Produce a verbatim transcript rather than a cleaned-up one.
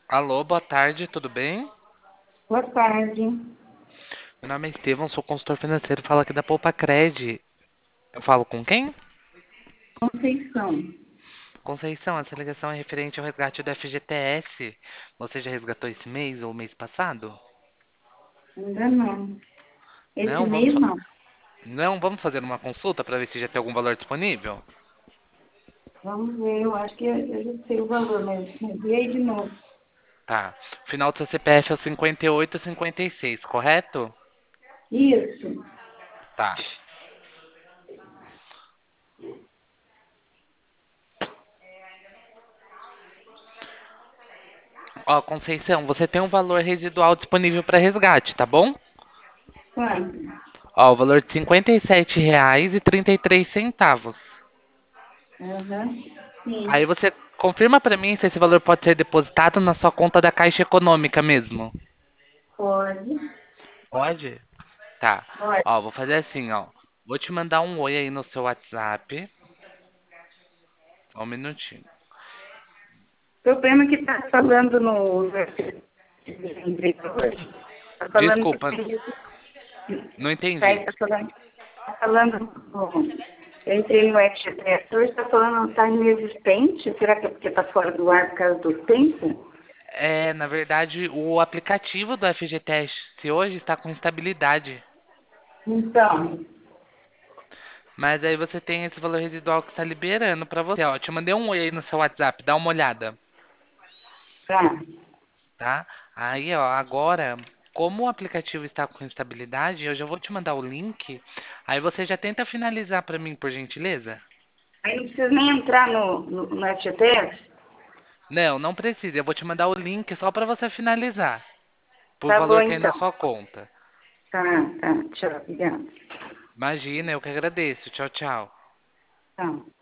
Alô, boa tarde, tudo bem? Boa tarde, Meu nome é Estevão, sou consultor financeiro, falo aqui da Poupa Cred. Eu falo com quem? Conceição. Conceição, essa ligação é referente ao resgate do F G T S. Você já resgatou esse mês ou mês passado? Ainda não. Esse Não, vamos, mês fa- não. não, vamos fazer uma consulta para ver se já tem algum valor disponível? Vamos ver, eu acho que eu já sei o valor, mas e aí de novo. Tá. Final do seu C P F é o cinquenta e oito cinquenta e seis, correto? Isso. Tá. Ó, Conceição, você tem um valor residual disponível para resgate, tá bom? Quanto? Ó, o valor de cinquenta e sete reais e trinta e três centavos. Aham. Aí Sim. você confirma pra mim se esse valor pode ser depositado na sua conta da Caixa Econômica mesmo. Pode. Pode? Tá. Pode. Ó, vou fazer assim, ó. Vou te mandar um oi aí no seu WhatsApp. Só um minutinho. O problema é que está falando no está falando que Desculpa, tem não tá, entendi. tá falando, tá falando no, eu entrei no F G T S hoje, está falando está inexistente. Será que é porque está fora do ar por causa do tempo? É, na verdade, o aplicativo do F G T S hoje está com instabilidade. Então, Mas aí você tem esse valor residual que está liberando pra você, ó. Te mandei um oi aí no seu WhatsApp, dá uma olhada. tá. Tá? Aí, ó, agora, como o aplicativo está com instabilidade, eu já vou te mandar o link. Aí você já tenta finalizar para mim, por gentileza? Aí não precisa nem entrar no, no, no F G T S? Não, não precisa. Eu vou te mandar o link só para você finalizar, por Tá bom, valor que aí na então. sua conta. Tá, tá. Tchau, obrigada. Imagina, eu que agradeço. Tchau, tchau. Tchau.